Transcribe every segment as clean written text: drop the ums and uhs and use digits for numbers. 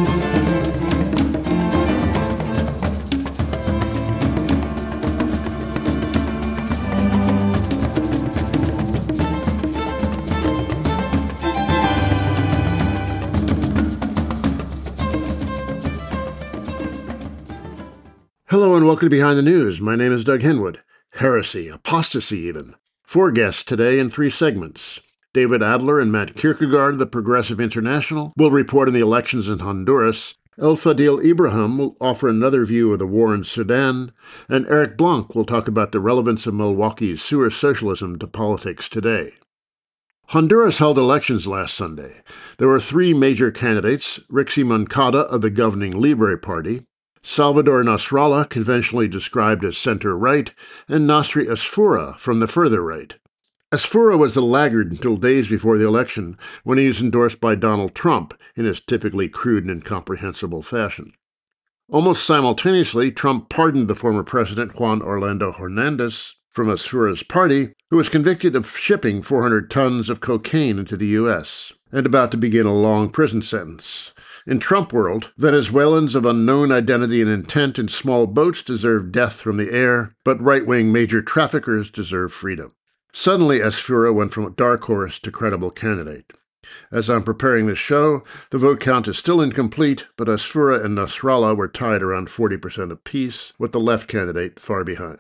Hello and welcome to Behind the News. My name is Doug Henwood. Heresy, apostasy even. 4 guests today in 3 segments. David Adler and Matt Kierkegaard of the Progressive International will report on the elections in Honduras. El Fadil Ibrahim will offer another view of the war in Sudan. And Eric Blanc will talk about the relevance of Milwaukee's sewer socialism to politics today. Honduras held elections last Sunday. There were 3 major candidates: Rixi Moncada of the governing Libre Party, Salvador Nasrallah, conventionally described as center-right, and Nasri Asfoura from the further right. Asfoura was the laggard until days before the election, when he was endorsed by Donald Trump in his typically crude and incomprehensible fashion. Almost simultaneously, Trump pardoned the former president Juan Orlando Hernandez from Asfoura's party, who was convicted of shipping 400 tons of cocaine into the U.S. and about to begin a long prison sentence. In Trump world, Venezuelans of unknown identity and intent in small boats deserve death from the air, but right-wing major traffickers deserve freedom. Suddenly, Asfoura went from dark horse to credible candidate. As I'm preparing this show, the vote count is still incomplete, but Asfoura and Nasrallah were tied around 40% apiece, with the left candidate far behind.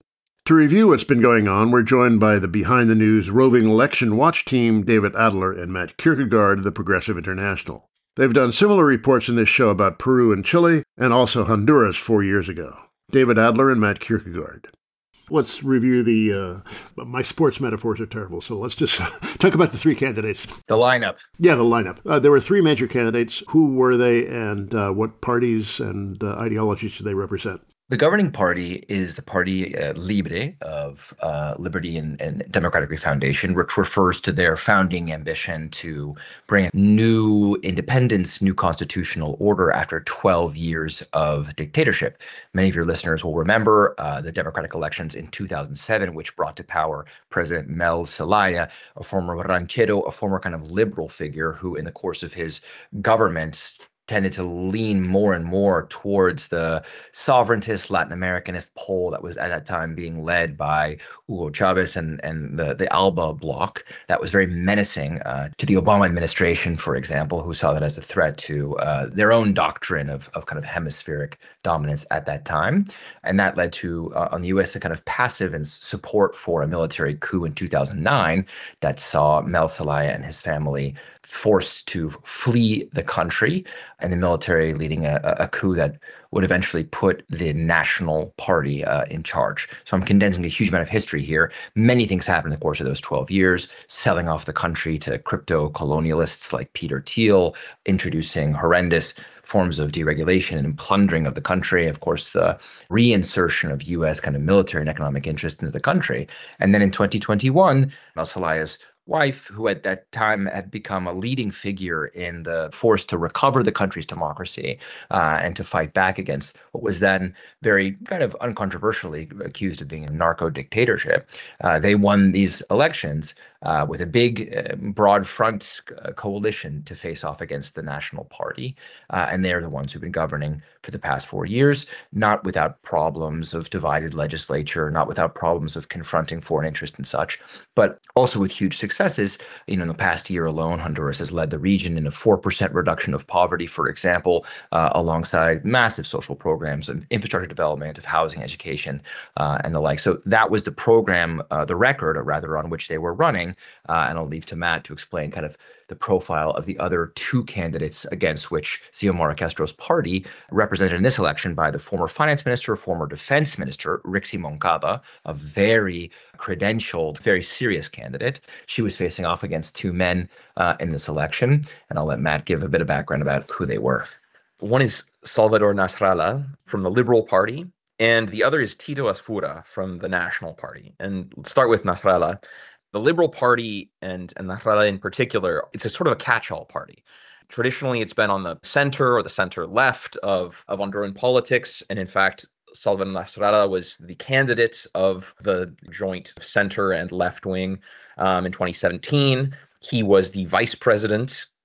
To review what's been going on, we're joined by the Behind the News roving election watch team, David Adler and Matt Kierkegaard of the Progressive International. They've done similar reports in this show about Peru and Chile, and also Honduras 4 years ago. David Adler and Matt Kierkegaard. Let's review my sports metaphors are terrible, so let's just talk about the 3 candidates. The lineup. Yeah, the lineup. There were 3 major candidates. Who were they, and what parties and ideologies do they represent? The governing party is the party Libre of Liberty and Democratic Refoundation, which refers to their founding ambition to bring new independence, new constitutional order after 12 years of dictatorship. Many of your listeners will remember the democratic elections in 2007, which brought to power President Mel Zelaya, a former ranchero, a former kind of liberal figure who, in the course of his government, tended to lean more and more towards the sovereigntist Latin Americanist pole that was at that time being led by Hugo Chavez and the ALBA bloc. That was very menacing to the Obama administration, for example, who saw that as a threat to their own doctrine of kind of hemispheric dominance at that time. And that led to, on the U.S., a kind of passive and support for a military coup in 2009 that saw Mel Zelaya and his family forced to flee the country, and the military leading a coup that would eventually put the National Party in charge. So I'm condensing a huge amount of history here. Many things happened in the course of those 12 years, selling off the country to crypto-colonialists like Peter Thiel, introducing horrendous forms of deregulation and plundering of the country, of course, the reinsertion of U.S. kind of military and economic interest into the country. And then in 2021, Mel Zelaya's wife, who at that time had become a leading figure in the force to recover the country's democracy and to fight back against what was then very kind of uncontroversially accused of being a narco dictatorship. They won these elections with a big, broad front coalition to face off against the National Party. And they're the ones who've been governing for the past 4 years, not without problems of divided legislature, not without problems of confronting foreign interest and such, but also with huge successes. In the past year alone, Honduras has led the region in a 4% reduction of poverty, for example, alongside massive social programs of infrastructure development, of housing, education, and the like. So that was the program, the record, or rather, on which they were running. And I'll leave to Matt to explain kind of the profile of the other 2 candidates against which Xiomara Castro's party, represented in this election by the former finance minister, former defense minister, Rixi Moncada, a very credentialed, very serious candidate. She was facing off against 2 men in this election. And I'll let Matt give a bit of background about who they were. One is Salvador Nasrallah from the Liberal Party, and the other is Tito Asfoura from the National Party. And let's start with Nasrallah. The Liberal Party, and Nasrallah in particular, it's a sort of a catch-all party. Traditionally, it's been on the center or the center left of Honduran politics. And in fact, Salvador Nasrallah was the candidate of the joint center and left wing in 2017. He was the vice president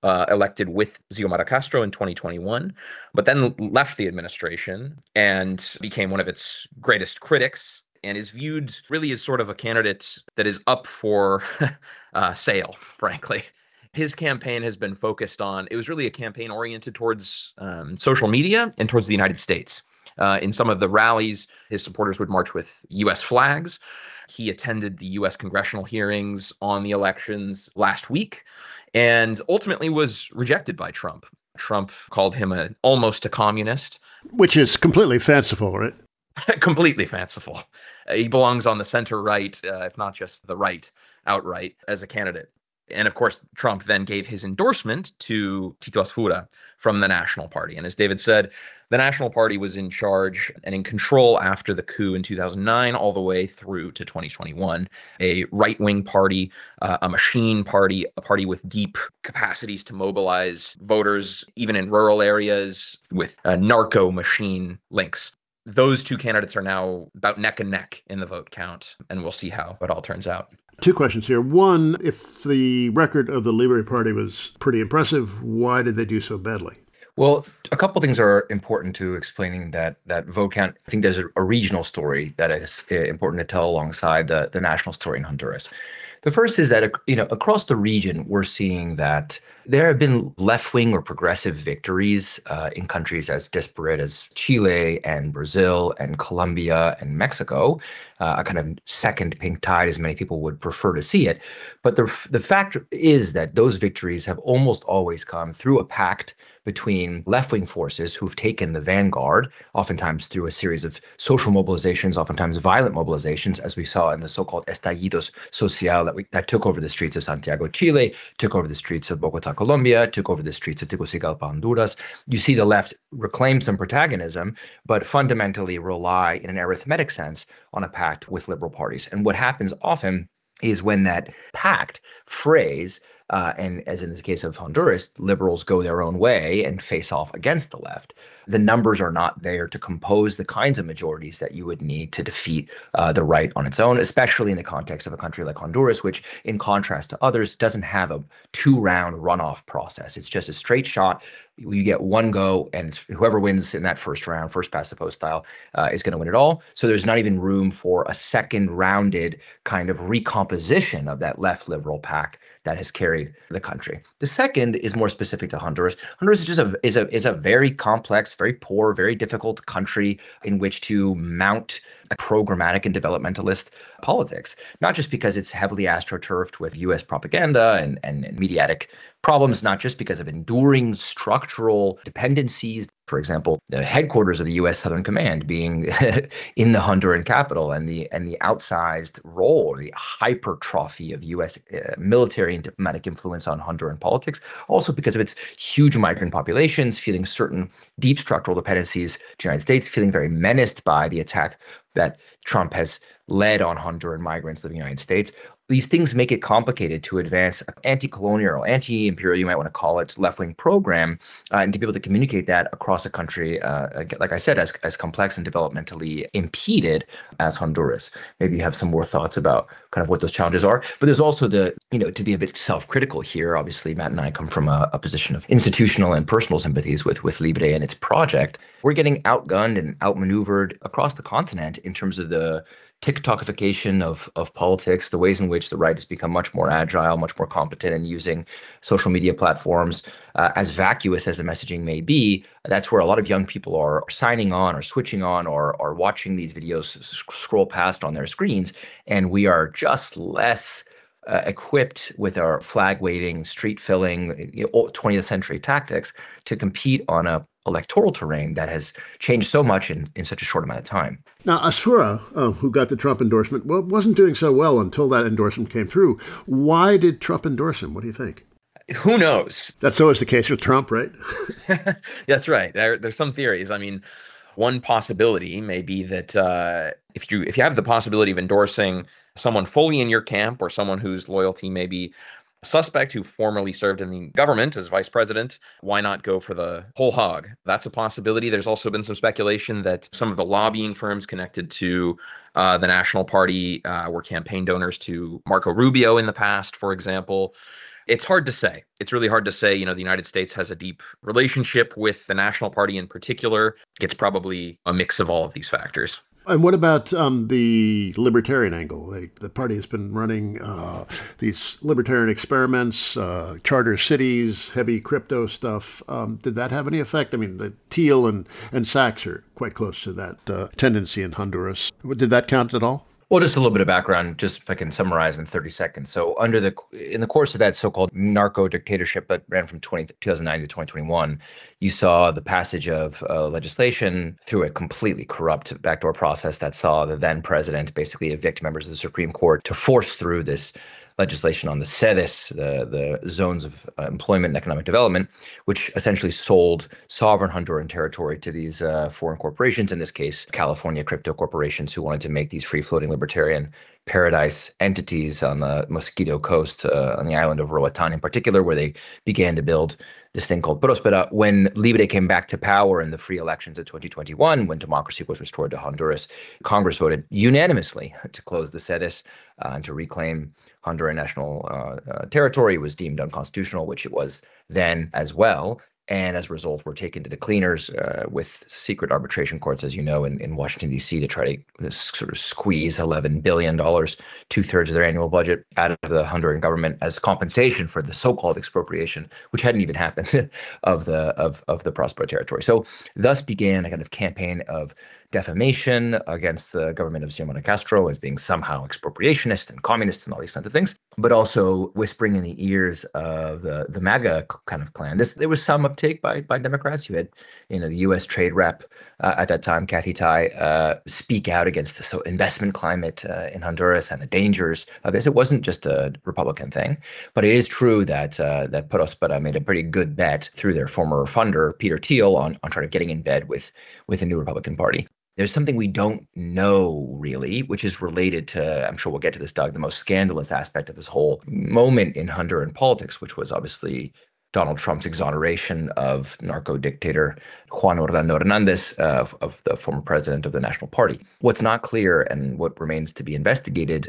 elected with Xiomara Castro in 2021, but then left the administration and became one of its greatest critics, and is viewed really as sort of a candidate that is up for sale, frankly. His campaign has been focused on, it was really a campaign oriented towards social media and towards the United States. In some of the rallies, his supporters would march with U.S. flags. He attended the U.S. congressional hearings on the elections last week and ultimately was rejected by Trump. Trump called him almost a communist. Which is completely fanciful, right? Completely fanciful. He belongs on the center right, if not just the right outright, as a candidate. And of course, Trump then gave his endorsement to Tito Asfura from the National Party. And as David said, the National Party was in charge and in control after the coup in 2009 all the way through to 2021. A right-wing party, a machine party, a party with deep capacities to mobilize voters, even in rural areas, with narco machine links. Those two candidates are now about neck and neck in the vote count, and we'll see how it all turns out. Two questions here. One, if the record of the Libre Party was pretty impressive, why did they do so badly? Well, a couple things are important to explaining that vote count. I think there's a regional story that is important to tell alongside the national story in Honduras. The first is that across the region, we're seeing that there have been left-wing or progressive victories in countries as disparate as Chile and Brazil and Colombia and Mexico, a kind of second pink tide, as many people would prefer to see it. But the fact is that those victories have almost always come through a pact between left-wing forces who've taken the vanguard, oftentimes through a series of social mobilizations, oftentimes violent mobilizations, as we saw in the so-called estallidos social that took over the streets of Santiago, Chile, took over the streets of Bogota, Colombia, took over the streets of Tegucigalpa, Honduras. You see the left reclaim some protagonism, but fundamentally rely in an arithmetic sense on a pact with liberal parties. And what happens often is when that pact phrase, and as in the case of Honduras, liberals go their own way and face off against the left, the numbers are not there to compose the kinds of majorities that you would need to defeat the right on its own, especially in the context of a country like Honduras, which, in contrast to others, doesn't have a two-round runoff process. It's just a straight shot. You get one go, and whoever wins in that first round, first past the post style, is going to win it all. So there's not even room for a second rounded kind of recomposition of that left liberal pact that has carried the country. The second is more specific to Honduras. Honduras is just is a very complex, very poor, very difficult country in which to mount a programmatic and developmentalist politics, not just because it's heavily astroturfed with U.S. propaganda and mediatic problems, not just because of enduring structural dependencies. For example, the headquarters of the U.S. Southern Command being in the Honduran capital, and the outsized role, the hypertrophy of U.S. Military and diplomatic influence on Honduran politics. Also because of its huge migrant populations, feeling certain deep structural dependencies to the United States, feeling very menaced by the attack that Trump has led on Honduran migrants living in the United States. These things make it complicated to advance an anti-colonial, anti-imperial, you might want to call it, left-wing program, and to be able to communicate that across a country, like I said, as complex and developmentally impeded as Honduras. Maybe you have some more thoughts about kind of what those challenges are. But there's also to be a bit self-critical here. Obviously, Matt and I come from a position of institutional and personal sympathies with Libre and its project. We're getting outgunned and outmaneuvered across the continent in terms of the TikTokification of politics, the ways in which the right has become much more agile, much more competent in using social media platforms. As vacuous as the messaging may be, that's where a lot of young people are signing on or switching on or watching these videos scroll past on their screens. And we are just less equipped with our flag waving, street filling, 20th century tactics to compete on a electoral terrain that has changed so much in such a short amount of time. Now, Asfura, who got the Trump endorsement, wasn't doing so well until that endorsement came through. Why did Trump endorse him? What do you think? Who knows? That's always the case with Trump, right? That's right. There's some theories. I mean, one possibility may be that if you have the possibility of endorsing someone fully in your camp or someone whose loyalty may be suspect who formerly served in the government as vice president, why not go for the whole hog? That's a possibility. There's also been some speculation that some of the lobbying firms connected to the National Party were campaign donors to Marco Rubio in the past, for example. It's hard to say. It's really hard to say. The United States has a deep relationship with the National Party in particular. It's probably a mix of all of these factors. And what about the libertarian angle? The party has been running these libertarian experiments, charter cities, heavy crypto stuff. Did that have any effect? I mean, the Thiel and Sachs are quite close to that tendency in Honduras. Did that count at all? Well, just a little bit of background, just if I can summarize in 30 seconds. So in the course of that so-called narco dictatorship that ran from 2009 to 2021, you saw the passage of legislation through a completely corrupt backdoor process that saw the then president basically evict members of the Supreme Court to force through this legislation on the ZEDEs, the zones of employment and economic development, which essentially sold sovereign Honduran territory to these foreign corporations, in this case, California crypto corporations who wanted to make these free-floating libertarian paradise entities on the Mosquito Coast, on the island of Roatan in particular, where they began to build this thing called Prospera. When Libre came back to power in the free elections of 2021, when democracy was restored to Honduras, Congress voted unanimously to close the ZEDEs and to reclaim Honduran national territory. It was deemed unconstitutional, which it was then as well. And as a result, were taken to the cleaners with secret arbitration courts, as you know, in Washington, D.C., to try to sort of squeeze $11 billion, 2/3 of their annual budget, out of the Honduran government as compensation for the so-called expropriation, which hadn't even happened, of the Prospera territory. So thus began a kind of campaign of defamation against the government of Xiomara Castro as being somehow expropriationist and communist and all these kinds of things, but also whispering in the ears of the MAGA kind of clan. There was some uptake by Democrats. You had, the U.S. trade rep at that time, Kathy Tai, speak out against the investment climate in Honduras and the dangers of this. It wasn't just a Republican thing, but it is true that Prospera made a pretty good bet through their former funder, Peter Thiel, on trying to getting in bed with the new Republican Party. There's something we don't know really, which is related to, I'm sure we'll get to this, Doug, the most scandalous aspect of this whole moment in Honduran politics, which was obviously Donald Trump's exoneration of narco dictator Juan Orlando Hernandez, of the former president of the National Party. What's not clear, and what remains to be investigated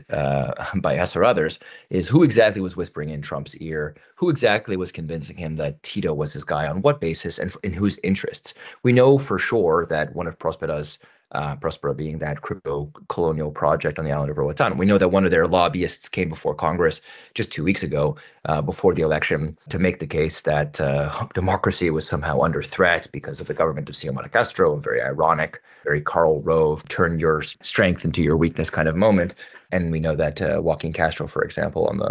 by us or others, is who exactly was whispering in Trump's ear, who exactly was convincing him that Tito was his guy, on what basis, and in whose interests. We know for sure that one of Prospera's Prospera being that crypto colonial project on the island of Roatan. We know that one of their lobbyists came before Congress just 2 weeks ago, before the election, to make the case that democracy was somehow under threat because of the government of Xiomara Castro, a very ironic, very Karl Rove, turn your strength into your weakness kind of moment. And we know that Joaquin Castro, for example, on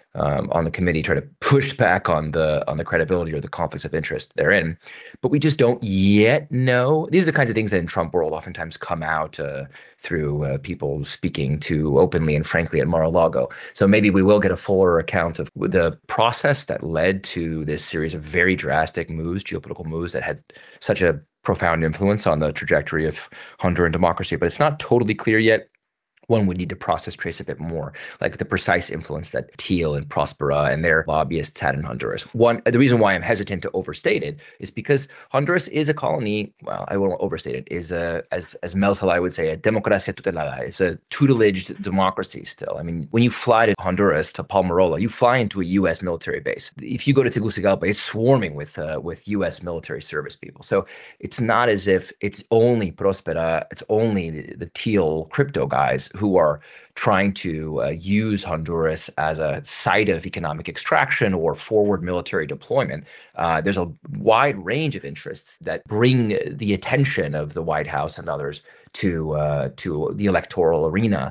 the committee, try to push back on the credibility or the conflicts of interest therein. But we just don't yet know. These are the kinds of things that in Trump world oftentimes come out through people speaking too openly and frankly at Mar-a-Lago. So maybe we will get a fuller account of the process that led to this series of very drastic moves, geopolitical moves that had such a profound influence on the trajectory of Honduran democracy. But it's not totally clear yet. One would need to trace a bit more, like the precise influence that Thiel and Prospera and their lobbyists had in Honduras. The reason why I'm hesitant to overstate it is because Honduras is a colony. Well, I won't overstate it. Is as Mel Zelaya would say, a democracia tutelada. It's a tutelaged democracy still. I mean, when you fly to Honduras, to Palmarola, you fly into a U.S. military base. If you go to Tegucigalpa, it's swarming with U.S. military service people. So it's not as if it's only Prospera, it's only the Thiel crypto guys who are trying to use Honduras as a site of economic extraction or forward military deployment. There's a wide range of interests that bring the attention of the White House and others to the electoral arena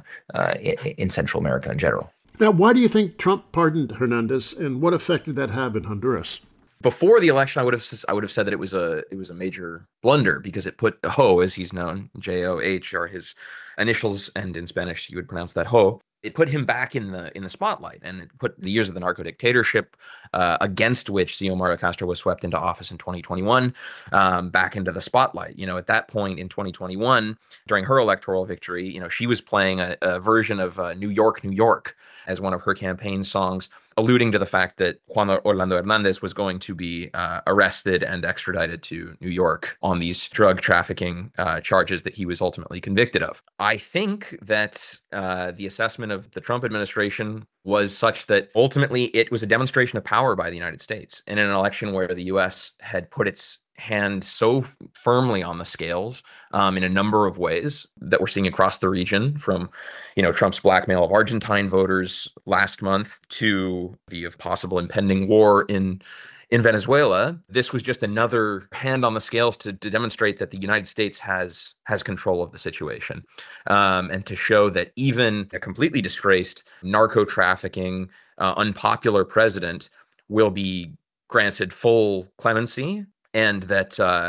in Central America in general. Now, why do you think Trump pardoned Hernandez, and what effect did that have in Honduras? Before the election, I would have said that it was a major blunder, because it put Ho, as he's known, Joh, are his initials, and in Spanish you would pronounce that Ho. It put him back in the spotlight, and it put the years of the narco dictatorship against which Xiomara Castro was swept into office in 2021 back into the spotlight. At that point in 2021, during her electoral victory, she was playing a version of New York, New York as one of her campaign songs, alluding to the fact that Juan Orlando Hernandez was going to be arrested and extradited to New York on these drug trafficking charges that he was ultimately convicted of. I think that the assessment of the Trump administration was such that ultimately it was a demonstration of power by the United States in an election where the U.S. had put its hand so firmly on the scales in a number of ways that we're seeing across the region, from Trump's blackmail of Argentine voters last month to the possible impending war in Venezuela. This was just another hand on the scales to demonstrate that the United States has control of the situation, and to show that even a completely disgraced narco trafficking, unpopular president will be granted full clemency, and that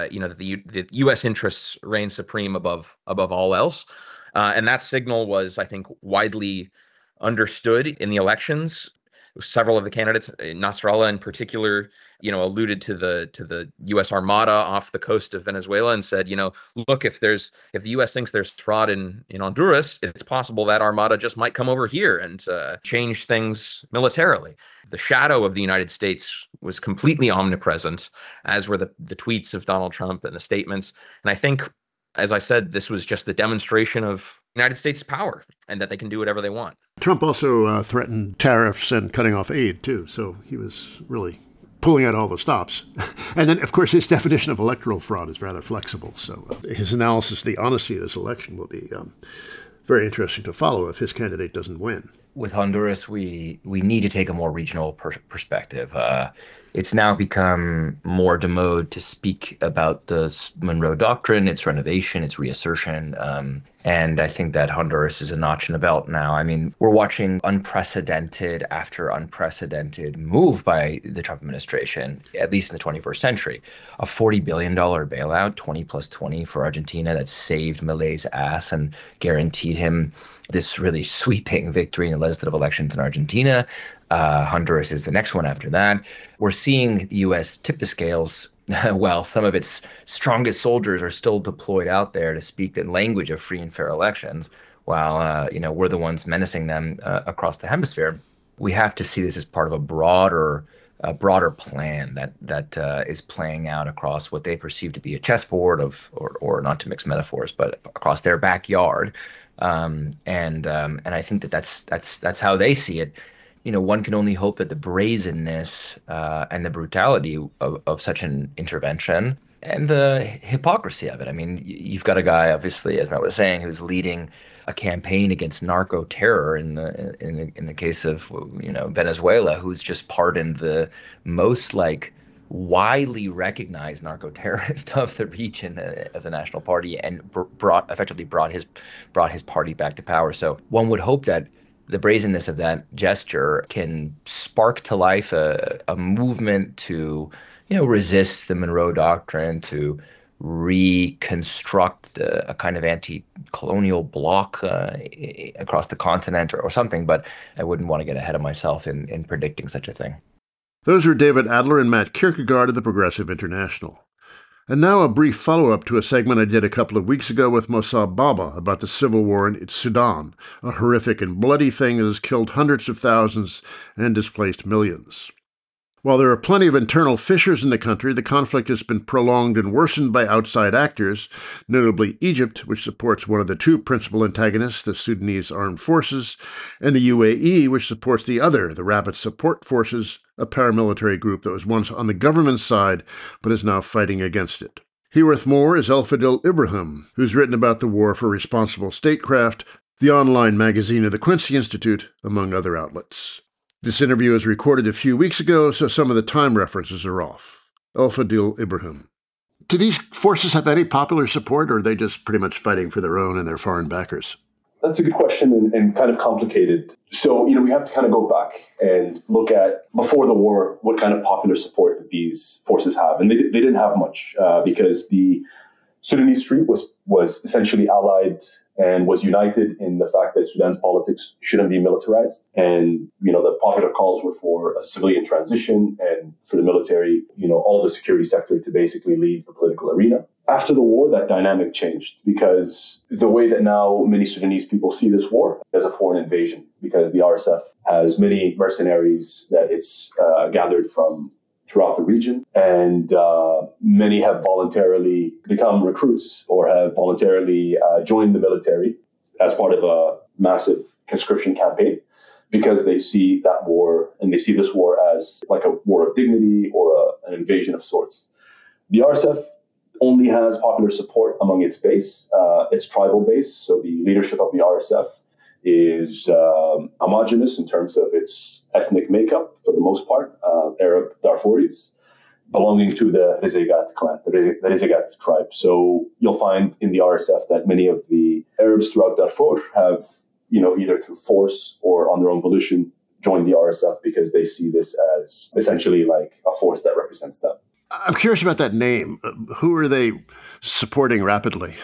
the U.S. interests reign supreme above all else. And that signal was, I think, widely understood in the elections. Several of the candidates, Nasrallah in particular, alluded to the U.S. Armada off the coast of Venezuela and said, look, if the U.S. thinks there's fraud in Honduras, it's possible that Armada just might come over here and change things militarily. The shadow of the United States was completely omnipresent, as were the tweets of Donald Trump and the statements. And I think, as I said, this was just the demonstration of United States power and that they can do whatever they want. Trump also threatened tariffs and cutting off aid, too. So he was really pulling out all the stops. And then, of course, his definition of electoral fraud is rather flexible. So his analysis of the honesty of this election will be very interesting to follow if his candidate doesn't win. With Honduras, we need to take a more regional perspective. It's now become more demode to speak about the Monroe Doctrine, its renovation, its reassertion. And I think that Honduras is a notch in the belt now. I mean, we're watching unprecedented after unprecedented move by the Trump administration, at least in the 21st century. A $40 billion bailout, 20 plus 20 for Argentina, that saved Milei's ass and guaranteed him this really sweeping victory in the legislative elections in Argentina. Honduras is the next one after that. We're seeing the U.S. tip the scales while some of its strongest soldiers are still deployed out there to speak the language of free and fair elections, while we're the ones menacing them across the hemisphere. We have to see this as part of a broader plan that is playing out across what they perceive to be a chessboard or not to mix metaphors, but across their backyard. And I think that's how they see it. One can only hope that the brazenness and the brutality of such an intervention and the hypocrisy of it. I mean, you've got a guy, obviously, as Matt was saying, who's leading a campaign against narco terror in the case of Venezuela, who's just pardoned the most widely recognized narco terrorist of the region of the National Party and effectively brought his party back to power. So one would hope that the brazenness of that gesture can spark to life a movement to, resist the Monroe Doctrine, to reconstruct a kind of anti-colonial bloc across the continent or something. But I wouldn't want to get ahead of myself in predicting such a thing. Those are David Adler and Matt Kierkegaard of the Progressive International. And now a brief follow-up to a segment I did a couple of weeks ago with Mossab Baba about the civil war in Sudan, a horrific and bloody thing that has killed hundreds of thousands and displaced millions. While there are plenty of internal fissures in the country, the conflict has been prolonged and worsened by outside actors, notably Egypt, which supports one of the two principal antagonists, the Sudanese Armed Forces, and the UAE, which supports the other, the Rapid Support Forces, a paramilitary group that was once on the government's side but is now fighting against it. Here with more is El-Fadel Ibrahim, who's written about the war for responsible statecraft, the online magazine of the Quincy Institute, among other outlets. This interview was recorded a few weeks ago, so some of the time references are off. El-Fadel Ibrahim. Do these forces have any popular support, or are they just pretty much fighting for their own and their foreign backers? That's a good question and kind of complicated. So, we have to kind of go back and look at, before the war, what kind of popular support that these forces have. And they didn't have much because the Sudanese Street was essentially allied and was united in the fact that Sudan's politics shouldn't be militarized. And, the popular calls were for a civilian transition and for the military, all of the security sector to basically leave the political arena. After the war, that dynamic changed because the way that now many Sudanese people see this war as a foreign invasion, because the RSF has many mercenaries that it's gathered from throughout the region. And many have voluntarily become recruits or have voluntarily joined the military as part of a massive conscription campaign, because they see that war and they see this war as like a war of dignity or an invasion of sorts. The RSF only has popular support among its base, its tribal base. So the leadership of the RSF is homogenous in terms of its ethnic makeup, for the most part, Arab Darfuris, belonging to the Rizegat clan, the Rizegat tribe. So you'll find in the RSF that many of the Arabs throughout Darfur have, either through force or on their own volition, joined the RSF because they see this as essentially like a force that represents them. I'm curious about that name. Who are they supporting rapidly?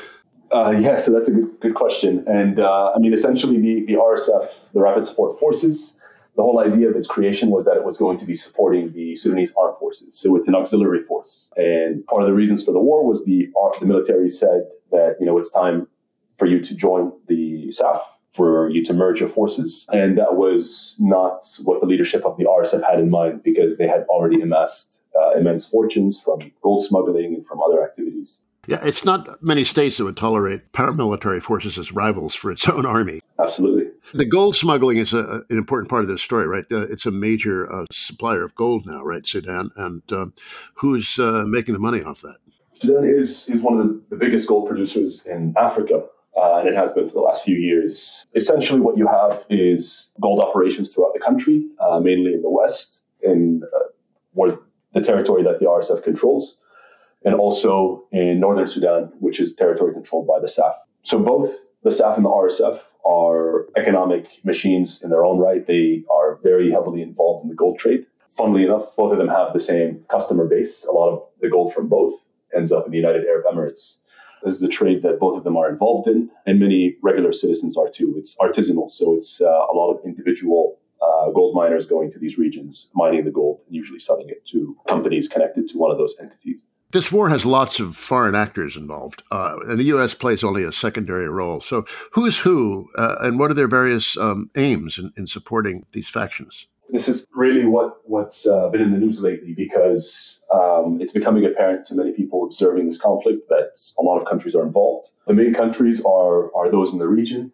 So that's a good question. And essentially the RSF, the Rapid Support Forces, the whole idea of its creation was that it was going to be supporting the Sudanese armed forces. So it's an auxiliary force. And part of the reasons for the war was the military said that, it's time for you to join the SAF, for you to merge your forces. And that was not what the leadership of the RSF had in mind, because they had already amassed immense fortunes from gold smuggling and from other activities. Yeah, it's not many states that would tolerate paramilitary forces as rivals for its own army. Absolutely. The gold smuggling is an important part of this story, right? It's a major supplier of gold now, right, Sudan? And who's making the money off that? Sudan is one of the biggest gold producers in Africa, and it has been for the last few years. Essentially what you have is gold operations throughout the country, mainly in the west, in where the territory that the RSF controls, and also in northern Sudan, which is territory controlled by the SAF. So both the SAF and the RSF are economic machines in their own right. They are very heavily involved in the gold trade. Funnily enough, both of them have the same customer base. A lot of the gold from both ends up in the United Arab Emirates. This is the trade that both of them are involved in, and many regular citizens are too. It's artisanal, so it's a lot of individual gold miners going to these regions, mining the gold, and usually selling it to companies connected to one of those entities. This war has lots of foreign actors involved, and the U.S. plays only a secondary role. So who's who, and what are their various aims in supporting these factions? This is really what's been in the news lately, because it's becoming apparent to many people observing this conflict that a lot of countries are involved. The main countries are those in the region.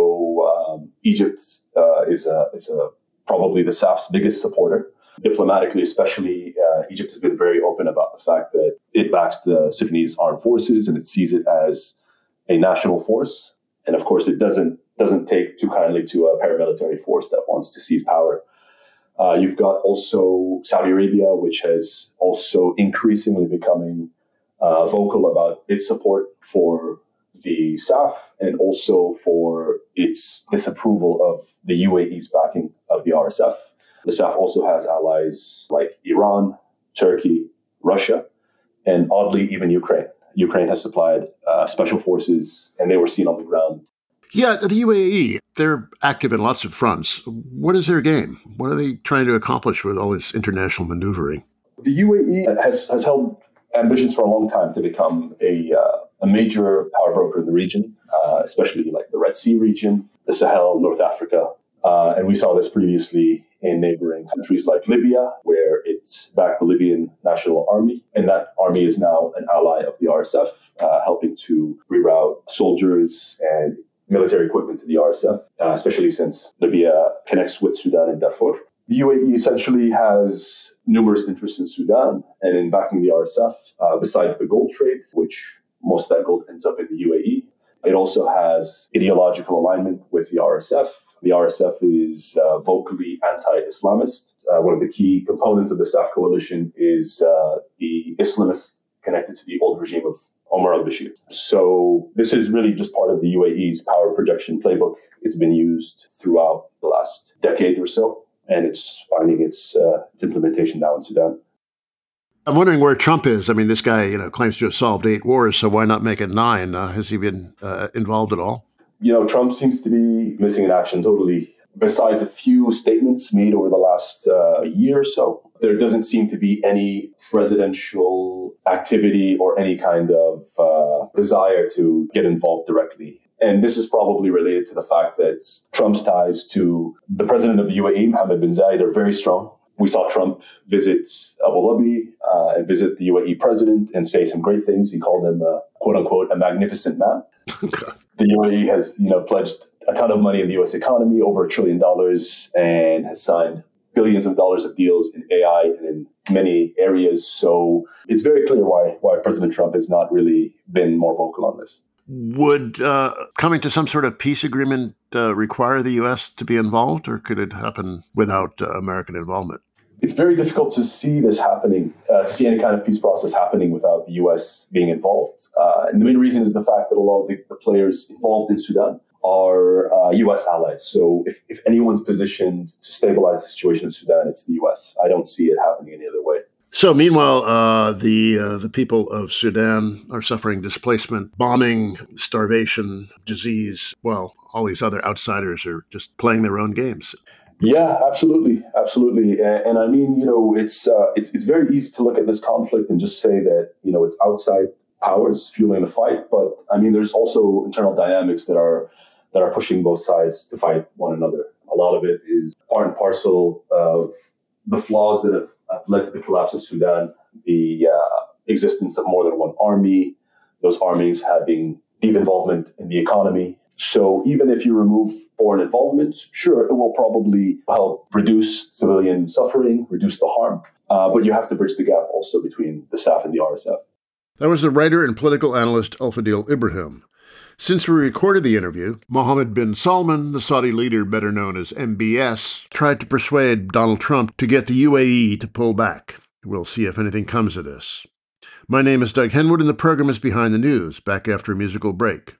So Egypt is probably the SAF's biggest supporter. Diplomatically, especially, Egypt has been very open about the fact that it backs the Sudanese armed forces and it sees it as a national force. And of course, it doesn't take too kindly to a paramilitary force that wants to seize power. You've got also Saudi Arabia, which has also increasingly becoming vocal about its support for the SAF and also for its disapproval of the UAE's backing of the RSF. The SAF also has allies like Iran, Turkey, Russia, and oddly, even Ukraine. Ukraine has supplied special forces, and they were seen on the ground. Yeah, the UAE, they're active in lots of fronts. What is their game? What are they trying to accomplish with all this international maneuvering? The UAE has held ambitions for a long time to become a major power broker in the region, especially like the Red Sea region, the Sahel, North Africa. And we saw this previously in neighboring countries like Libya, where it's backed the Libyan National Army. And that army is now an ally of the RSF, helping to reroute soldiers and military equipment to the RSF, especially since Libya connects with Sudan and Darfur. The UAE essentially has numerous interests in Sudan and in backing the RSF, besides the gold trade, which most of that gold ends up in the UAE. It also has ideological alignment with the RSF. The RSF is vocally anti-Islamist. One of the key components of the SAF coalition is the Islamists connected to the old regime of Omar al-Bashir. So this is really just part of the UAE's power projection playbook. It's been used throughout the last decade or so, and it's finding its implementation now in Sudan. I'm wondering where Trump is. I mean, this guy, claims to have solved 8 wars, so why not make it 9? Has he been involved at all? Trump seems to be missing in action totally. Besides a few statements made over the last year or so, there doesn't seem to be any presidential activity or any kind of desire to get involved directly. And this is probably related to the fact that Trump's ties to the president of the UAE, Mohammed bin Zayed, are very strong. We saw Trump visit Abu Dhabi and visit the UAE president and say some great things. He called him, quote unquote, a magnificent man. The UAE has, pledged a ton of money in the US economy, over $1 trillion, and has signed billions of dollars of deals in AI and in many areas. So it's very clear why President Trump has not really been more vocal on this. Would coming to some sort of peace agreement require the U.S. to be involved, or could it happen without American involvement? It's very difficult to see this happening, to see any kind of peace process happening without the U.S. being involved. And the main reason is the fact that a lot of the players involved in Sudan are U.S. allies. So if anyone's positioned to stabilize the situation in Sudan, it's the U.S. I don't see it happening any other way. So meanwhile, the people of Sudan are suffering displacement, bombing, starvation, disease. Well, all these other outsiders are just playing their own games. Yeah, absolutely. And I mean, it's very easy to look at this conflict and just say that, it's outside powers fueling the fight. But I mean, there's also internal dynamics that are pushing both sides to fight one another. A lot of it is part and parcel of the flaws that have led to the collapse of Sudan, the existence of more than one army, those armies having deep involvement in the economy. So even if you remove foreign involvement, sure, it will probably help reduce civilian suffering, reduce the harm, but you have to bridge the gap also between the SAF and the RSF. That was the writer and political analyst Al-Fadil Ibrahim. Since we recorded the interview, Mohammed bin Salman, the Saudi leader better known as MBS, tried to persuade Donald Trump to get the UAE to pull back. We'll see if anything comes of this. My name is Doug Henwood, and the program is Behind the News, back after a musical break.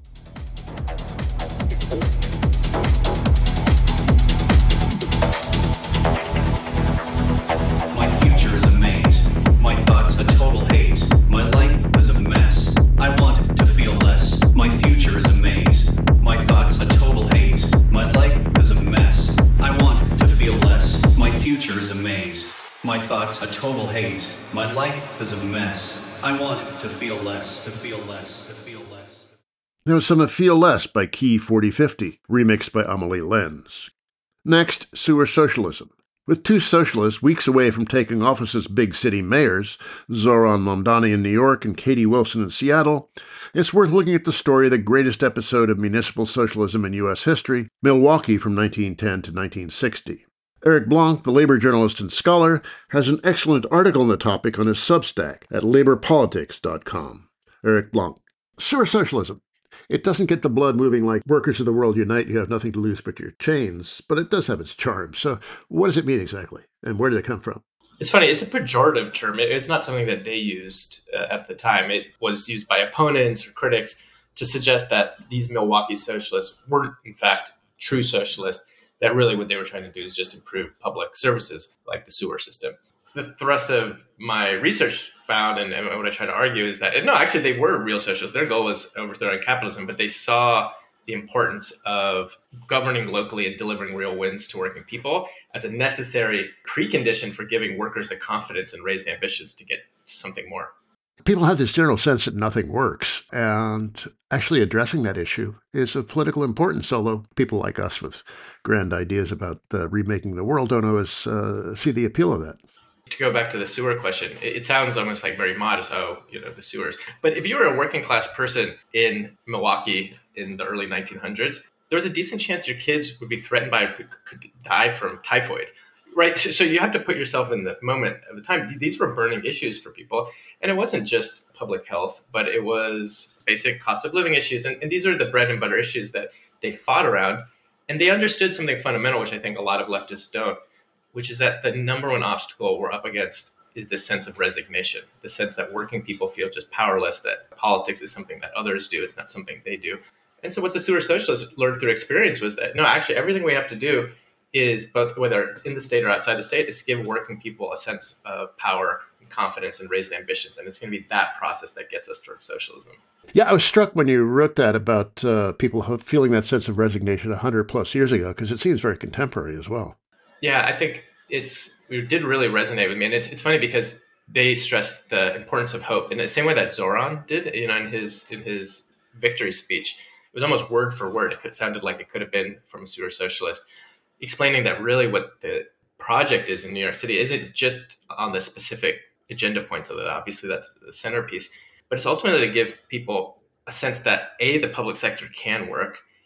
My future is a maze. My thoughts a total haze. My life is a mess. I want to feel less. My future is a maze. My thoughts a total haze. My life is a mess. I want to feel less. My future is a maze. My thoughts a total haze. My life is a mess. I want to feel less, to feel less, to feel less. There was some Feel Less by Key 4050, remixed by Amelie Lenz. Next, sewer socialism. With two socialists weeks away from taking office as big city mayors, Zoran Mamdani in New York and Katie Wilson in Seattle, it's worth looking at the story of the greatest episode of municipal socialism in U.S. history, Milwaukee from 1910 to 1960. Eric Blanc, the labor journalist and scholar, has an excellent article on the topic on his Substack at laborpolitics.com. Eric Blanc. Sewer socialism. It doesn't get the blood moving like Workers of the World Unite, you have nothing to lose but your chains, but it does have its charm. So what does it mean exactly, and where did it come from? It's funny, it's a pejorative term. It's not something that they used at the time. It was used by opponents or critics to suggest that these Milwaukee socialists weren't, in fact, true socialists, that really what they were trying to do is just improve public services like the sewer system. The thrust of my research found, and what I try to argue, is that, no, actually, they were real socialists. Their goal was overthrowing capitalism, but they saw the importance of governing locally and delivering real wins to working people as a necessary precondition for giving workers the confidence and raised ambitions to get to something more. People have this general sense that nothing works, and actually addressing that issue is of political importance, although people like us with grand ideas about remaking the world don't always see the appeal of that. To go back to the sewer question, it sounds almost like very modest, the sewers. But if you were a working class person in Milwaukee in the early 1900s, there was a decent chance your kids would be threatened could die from typhoid, right? So you have to put yourself in the moment of the time. These were burning issues for people. And it wasn't just public health, but it was basic cost of living issues. And these are the bread and butter issues that they fought around. And they understood something fundamental, which I think a lot of leftists don't, which is that the number one obstacle we're up against is this sense of resignation, the sense that working people feel just powerless, that politics is something that others do, it's not something they do. And so what the sewer socialists learned through experience was that, no, actually, everything we have to do is, both whether it's in the state or outside the state, is give working people a sense of power and confidence and raised ambitions. And it's going to be that process that gets us towards socialism. Yeah, I was struck when you wrote that about people feeling that sense of resignation 100 plus years ago, because it seems very contemporary as well. Yeah, I think it did really resonate with me. And it's funny because they stressed the importance of hope in the same way that Zoran did, in his victory speech. It was almost word for word. It sounded like it could have been from a sewer socialist, explaining that really what the project is in New York City isn't just on the specific agenda points of it. Obviously, that's the centerpiece. But it's ultimately to give people a sense that, A, the public sector can work,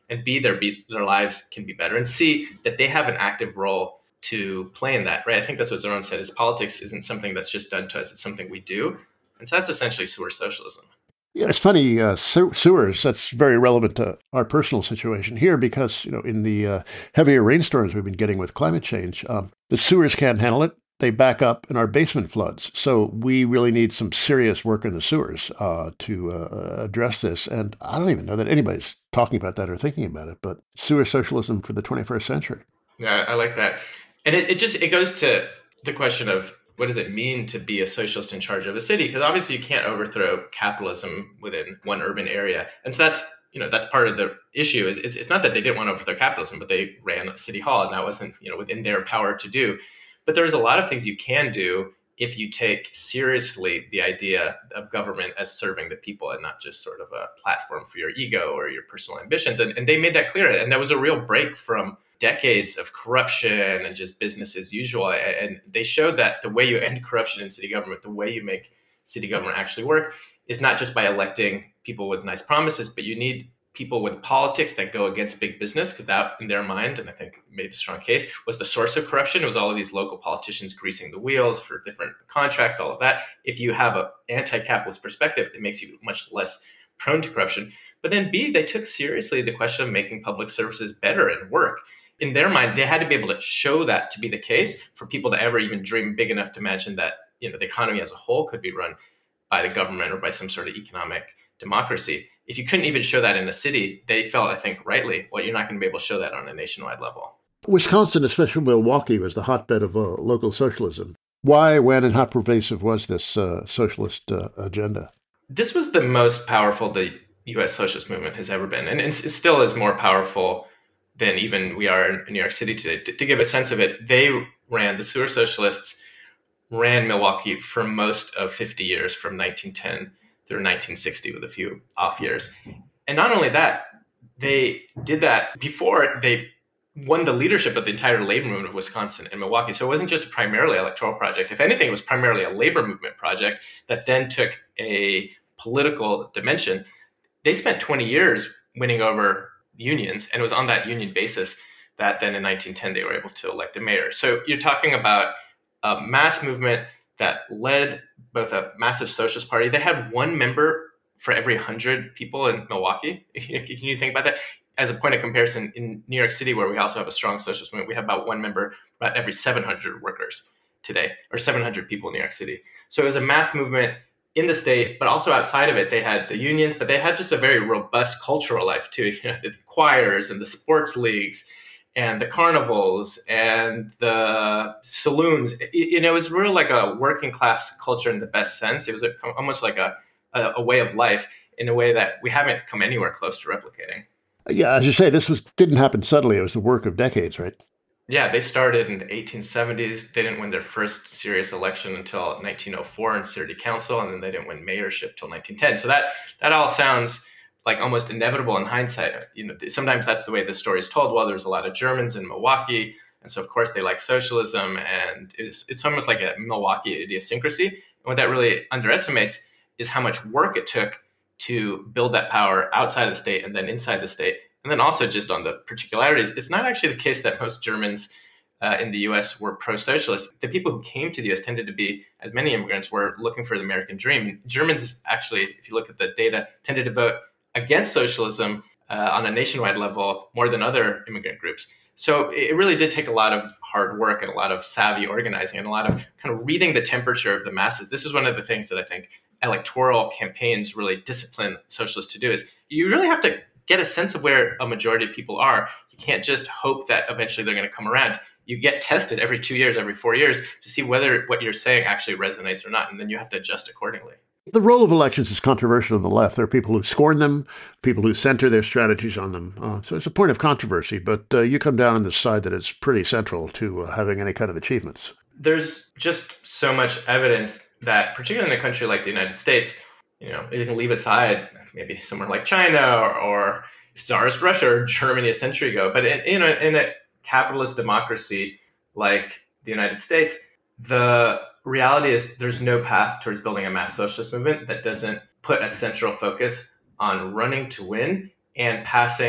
and B, their lives can be better, and C, that they have an active role to play in that, right? I think that's what Zoran said, is politics isn't something that's just done to us, it's something we do. And so that's essentially sewer socialism. Yeah, it's funny, sewers, that's very relevant to our personal situation here because, in the heavier rainstorms we've been getting with climate change, the sewers can't handle it. They back up and our basement floods. So we really need some serious work in the sewers to address this. And I don't even know that anybody's talking about that or thinking about it, but sewer socialism for the 21st century. Yeah, I like that. And it goes to the question of what does it mean to be a socialist in charge of a city? Because obviously you can't overthrow capitalism within one urban area. And so that's part of the issue is it's not that they didn't want to overthrow capitalism, but they ran City Hall and that wasn't, within their power to do. But there's a lot of things you can do if you take seriously the idea of government as serving the people and not just sort of a platform for your ego or your personal ambitions. And they made that clear. And that was a real break from decades of corruption and just business as usual. And they showed that the way you end corruption in city government, the way you make city government actually work, is not just by electing people with nice promises, but you need people with politics that go against big business, because that, in their mind, and I think made a strong case, was the source of corruption. It was all of these local politicians greasing the wheels for different contracts, all of that. If you have an anti-capitalist perspective, it makes you much less prone to corruption. But then B, they took seriously the question of making public services better and work. In their mind, they had to be able to show that to be the case for people to ever even dream big enough to imagine that the economy as a whole could be run by the government or by some sort of economic democracy. If you couldn't even show that in a city, they felt, I think rightly, well, you're not going to be able to show that on a nationwide level. Wisconsin, especially Milwaukee, was the hotbed of local socialism. Why, when, and how pervasive was this socialist agenda? This was the most powerful the U.S. socialist movement has ever been, and it still is more powerful than even we are in New York City today. To give a sense of it, the sewer socialists ran Milwaukee for most of 50 years, from 1910 through 1960 with a few off years. And not only that, they did that before they won the leadership of the entire labor movement of Wisconsin and Milwaukee. So it wasn't just a primarily electoral project. If anything, it was primarily a labor movement project that then took a political dimension. They spent 20 years winning over unions, and it was on that union basis that then in 1910 they were able to elect a mayor. So you're talking about a mass movement that led both a massive socialist party. They had one member for every 100 people in Milwaukee. Can you think about that? As a point of comparison, in New York City, where we also have a strong socialist movement, we have about one member about every 700 workers today, or 700 people in New York City. So it was a mass movement in the state, but also outside of it, they had the unions, but they had just a very robust cultural life too. The choirs and the sports leagues and the carnivals and the saloons. It was really like a working class culture in the best sense. It was almost like a way of life in a way that we haven't come anywhere close to replicating. Yeah, as you say, didn't happen suddenly. It was the work of decades, right? Yeah, they started in the 1870s. They didn't win their first serious election until 1904 in city council, and then they didn't win mayorship till 1910. So that all sounds like almost inevitable in hindsight. Sometimes that's the way the story is told. Well, there's a lot of Germans in Milwaukee, and so of course they like socialism, and it's almost like a Milwaukee idiosyncrasy. And what that really underestimates is how much work it took to build that power outside of the state and then inside the state. And then also just on the particularities, it's not actually the case that most Germans in the U.S. were pro-socialist. The people who came to the U.S. tended to be, as many immigrants were, looking for the American dream. Germans actually, if you look at the data, tended to vote against socialism on a nationwide level more than other immigrant groups. So it really did take a lot of hard work and a lot of savvy organizing and a lot of kind of reading the temperature of the masses. This is one of the things that I think electoral campaigns really discipline socialists to do, is you really have to get a sense of where a majority of people are. You can't just hope that eventually they're going to come around. You get tested every 2 years, every 4 years to see whether what you're saying actually resonates or not. And then you have to adjust accordingly. The role of elections is controversial on the left. There are people who scorn them, people who center their strategies on them. So it's a point of controversy, but you come down on the side that it's pretty central to having any kind of achievements. There's just so much evidence that, particularly in a country like the United States, you can leave aside maybe somewhere like China or Tsarist Russia or Germany a century ago, but in a capitalist democracy like the United States, the reality is there's no path towards building a mass socialist movement that doesn't put a central focus on running to win and passing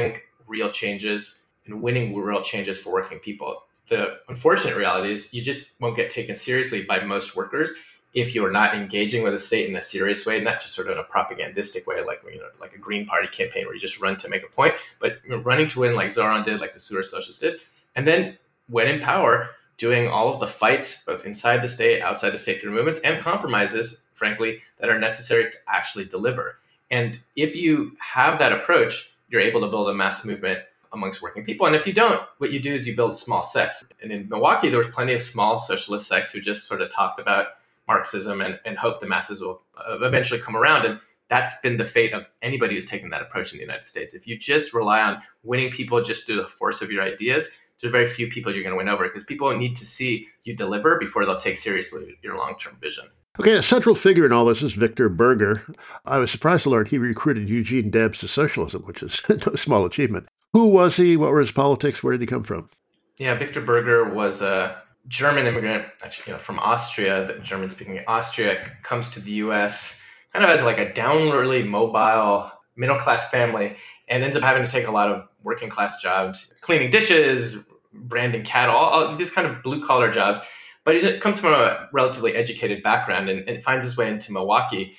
real changes and winning real changes for working people. The unfortunate reality is you just won't get taken seriously by most workers if you're not engaging with the state in a serious way, not just sort of in a propagandistic way, like a Green Party campaign where you just run to make a point, but running to win like Zoran did, like the Sewer Socialists did. And then when in power, doing all of the fights, both inside the state, outside the state, through movements and compromises, frankly, that are necessary to actually deliver. And if you have that approach, you're able to build a mass movement amongst working people. And if you don't, what you do is you build small sects. And in Milwaukee, there was plenty of small socialist sects who just sort of talked about Marxism and hope the masses will eventually come around. And that's been the fate of anybody who's taken that approach in the United States. If you just rely on winning people just through the force of your ideas, there's very few people you're going to win over, because people need to see you deliver before they'll take seriously your long-term vision. Okay, a central figure in all this is Victor Berger. I was surprised to learn he recruited Eugene Debs to socialism, which is no small achievement. Who was he? What were his politics? Where did he come from? Yeah, Victor Berger was a German immigrant, actually, from Austria, the German-speaking Austria, comes to the U.S. kind of as like a downwardly mobile middle-class family, and ends up having to take a lot of working-class jobs, cleaning dishes, branding cattle, all these kind of blue-collar jobs. But he comes from a relatively educated background and finds his way into Milwaukee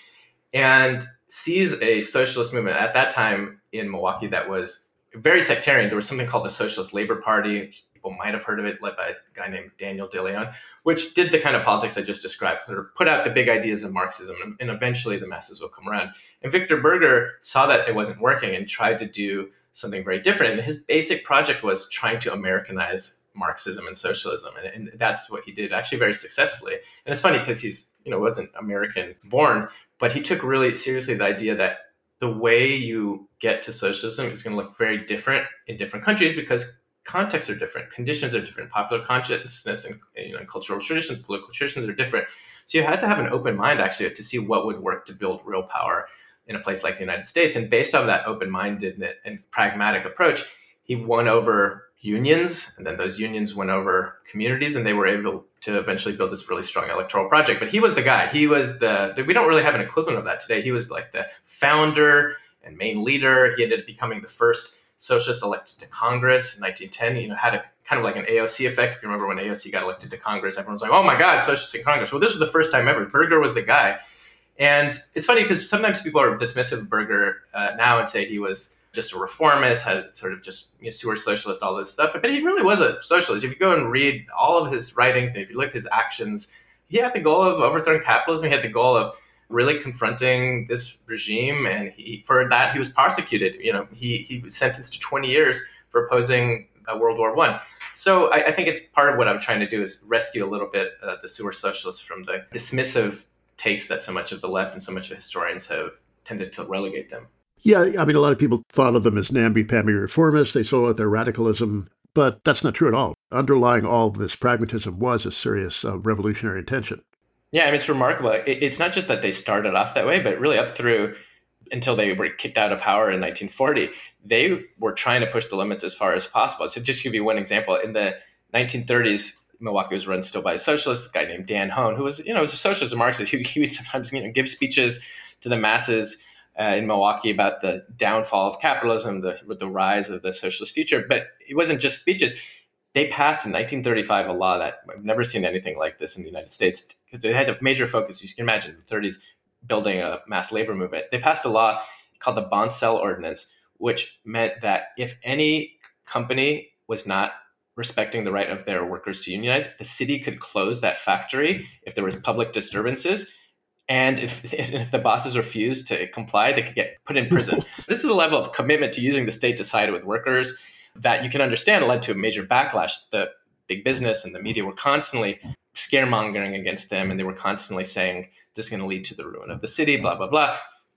and sees a socialist movement at that time in Milwaukee that was very sectarian. There was something called the Socialist Labor Party. People might have heard of it, led by a guy named Daniel De Leon, which did the kind of politics I just described, put out the big ideas of Marxism, and eventually the masses will come around. And Victor Berger saw that it wasn't working and tried to do something very different. And his basic project was trying to Americanize Marxism and socialism. And that's what he did, actually very successfully. And it's funny because he's, wasn't American born, but he took really seriously the idea that the way you get to socialism is going to look very different in different countries because contexts are different, conditions are different, popular consciousness and cultural traditions, political traditions are different. So you had to have an open mind actually to see what would work to build real power in a place like the United States. And based on that open-minded and pragmatic approach, he won over unions, and then those unions went over communities, and they were able to eventually build this really strong electoral project. But he was the guy. He was we don't really have an equivalent of that today. He was like the founder and main leader. He ended up becoming the first socialist elected to Congress in 1910. Had a kind of like an AOC effect. If you remember when AOC got elected to Congress, everyone's like, oh my God, socialists in Congress. Well, this was the first time ever. Berger was the guy. And it's funny because sometimes people are dismissive of Berger now and say he was just a reformist, had sort of just sewer socialist, all this stuff. But he really was a socialist. If you go and read all of his writings, and if you look at his actions, he had the goal of overthrowing capitalism. He had the goal of really confronting this regime, and for that he was prosecuted. He was sentenced to 20 years for opposing World War I. So I think it's part of what I'm trying to do is rescue a little bit the sewer socialists from the dismissive takes that so much of the left and so much of historians have tended to relegate them. Yeah, I mean, a lot of people thought of them as namby-pamby reformists. They sold out their radicalism, but that's not true at all. Underlying all this pragmatism was a serious revolutionary intention. Yeah, I mean, it's remarkable. It's not just that they started off that way, but really up through until they were kicked out of power in 1940, they were trying to push the limits as far as possible. So just to give you one example, in the 1930s, Milwaukee was run still by a socialist, a guy named Dan Hone, who was, was a socialist and Marxist. He would sometimes, give speeches to the masses in Milwaukee about the downfall of capitalism, the rise of the socialist future. But it wasn't just speeches. They passed in 1935 a law that I've never seen anything like this in the United States, because they had a major focus. You can imagine the 30s building a mass labor movement. They passed a law called the Bonsell Ordinance, which meant that if any company was not respecting the right of their workers to unionize, the city could close that factory if there was public disturbances. And if the bosses refused to comply, they could get put in prison. This is a level of commitment to using the state to side with workers that you can understand led to a major backlash. The big business and the media were constantly scaremongering against them, and they were constantly saying, this is going to lead to the ruin of the city, blah, blah, blah.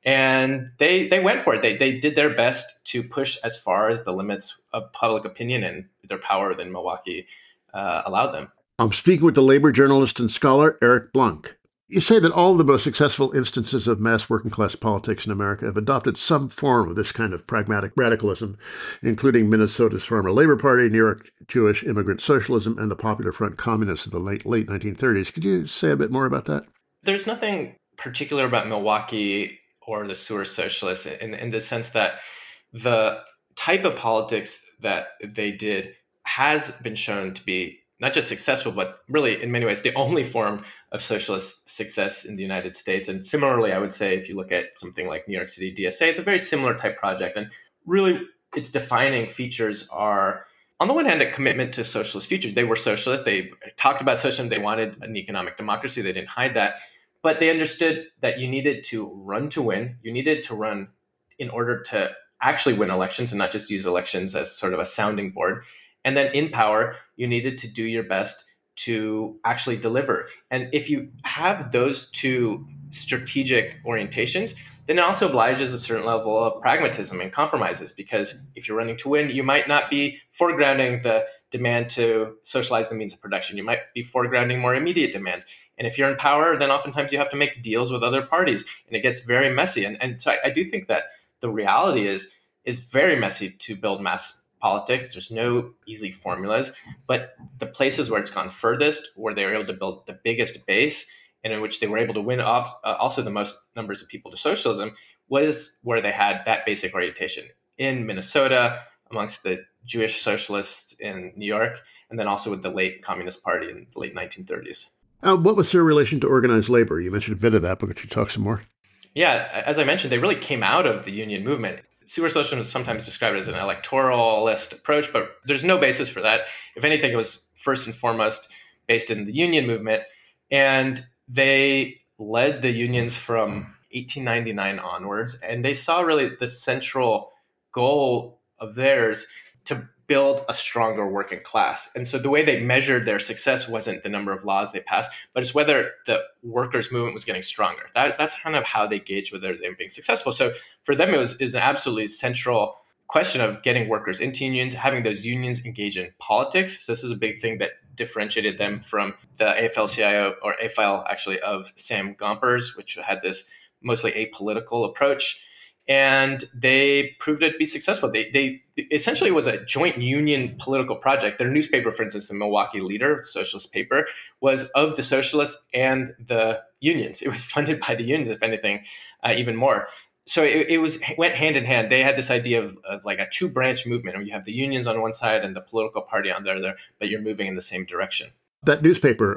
And they went for it. They did their best to push as far as the limits of public opinion and their power than Milwaukee allowed them. I'm speaking with the labor journalist and scholar Eric Blanc. You say that all the most successful instances of mass working class politics in America have adopted some form of this kind of pragmatic radicalism, including Minnesota's Farmer Labor Party, New York Jewish immigrant socialism, and the Popular Front communists of the late 1930s. Could you say a bit more about that? There's nothing particular about Milwaukee or the sewer socialists in the sense that the type of politics that they did has been shown to be not just successful, but really in many ways the only form of socialist success in the United States. And similarly, I would say if you look at something like New York City DSA, it's a very similar type project. And really its defining features are, on the one hand, a commitment to socialist future. They were socialists. They talked about socialism. They wanted an economic democracy. They didn't hide that. But they understood that you needed to run to win. You needed to run in order to actually win elections and not just use elections as sort of a sounding board. And then in power, you needed to do your best to actually deliver. And if you have those two strategic orientations, then it also obliges a certain level of pragmatism and compromises, because if you're running to win, you might not be foregrounding the demand to socialize the means of production. You might be foregrounding more immediate demands. And if you're in power, then oftentimes you have to make deals with other parties, and it gets very messy. And so I do think that the reality is it's very messy to build mass politics. There's no easy formulas, but the places where it's gone furthest, where they were able to build the biggest base, and in which they were able to win off also the most numbers of people to socialism, was where they had that basic orientation. In Minnesota, amongst the Jewish socialists in New York, and then also with the late Communist Party in the late 1930s. What was their relation to organized labor? You mentioned a bit of that, but could you talk some more? Yeah, as I mentioned, they really came out of the union movement. Sewer socialism is sometimes described as an electoralist approach, but there's no basis for that. If anything, it was first and foremost based in the union movement. And they led the unions from 1899 onwards. And they saw really the central goal of theirs to build a stronger working class. And so the way they measured their success wasn't the number of laws they passed, but it's whether the workers' movement was getting stronger. That's kind of how they gauged whether they were being successful. So for them, it was an absolutely central question of getting workers into unions, having those unions engage in politics. So this is a big thing that differentiated them from the AFL-CIO, or AFL actually, of Sam Gompers, which had this mostly apolitical approach. And they proved it to be successful. They essentially was a joint union political project. Their newspaper, for instance, the Milwaukee Leader, socialist paper, was of the socialists and the unions. It was funded by the unions, if anything, even more. So it went hand in hand. They had this idea of like a two-branch movement, where you have the unions on one side and the political party on the other, but you're moving in the same direction. That newspaper,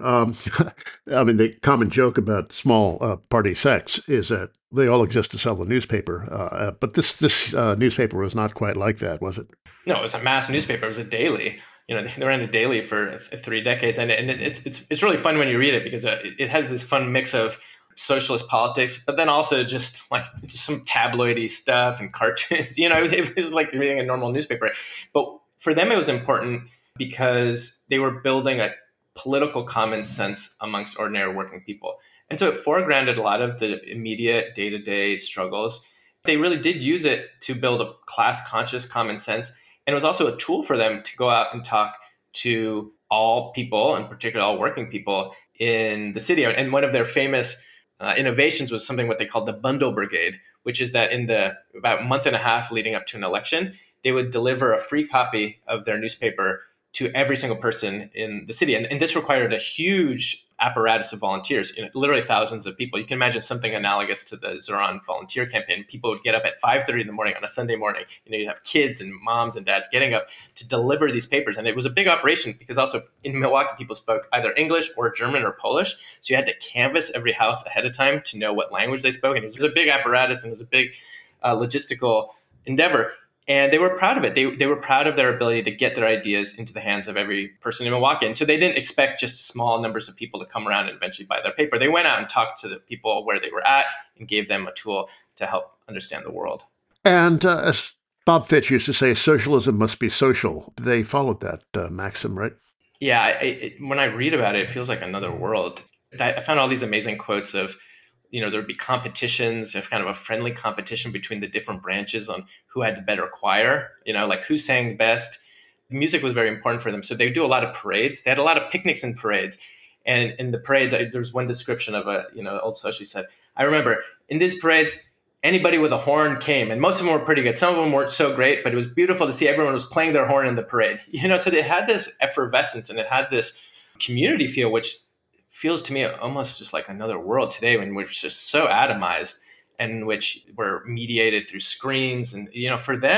I mean, the common joke about small party sects is that they all exist to sell the newspaper. But this newspaper was not quite like that, was it? No, it was a mass newspaper. It was a daily. They ran a daily for 3 decades, and it's really fun when you read it, because it has this fun mix of socialist politics, but then also just like some tabloidy stuff and cartoons. It was like reading a normal newspaper. But for them, it was important because they were building a political common sense amongst ordinary working people. And so it foregrounded a lot of the immediate day-to-day struggles. They really did use it to build a class-conscious common sense. And it was also a tool for them to go out and talk to all people, in particular all working people in the city. And one of their famous innovations was something what they called the Bundle Brigade, which is that in the about month and a half leading up to an election, they would deliver a free copy of their newspaper to every single person in the city. And this required a huge apparatus of volunteers, literally thousands of people. You can imagine something analogous to the Zoran volunteer campaign. People would get up at 5:30 in the morning on a Sunday morning. You'd have kids and moms and dads getting up to deliver these papers. And it was a big operation because also in Milwaukee, people spoke either English or German or Polish. So you had to canvass every house ahead of time to know what language they spoke. And it was a big apparatus, and it was a big logistical endeavor. And they were proud of it. They were proud of their ability to get their ideas into the hands of every person in Milwaukee. And so they didn't expect just small numbers of people to come around and eventually buy their paper. They went out and talked to the people where they were at and gave them a tool to help understand the world. And as Bob Fitch used to say, socialism must be social. They followed that maxim, right? Yeah. When I read about it, it feels like another world. I found all these amazing quotes of, there'd be competitions, kind of a friendly competition between the different branches on who had the better choir, like who sang best. Music was very important for them. So they would do a lot of parades. They had a lot of picnics and parades. And in the parade, there's one description of old socialist said, I remember in these parades, anybody with a horn came, and most of them were pretty good. Some of them weren't so great, but it was beautiful to see everyone was playing their horn in the parade. So they had this effervescence, and it had this community feel, which feels to me almost just like another world today, when we're just so atomized, and which we're mediated through screens. And, for them,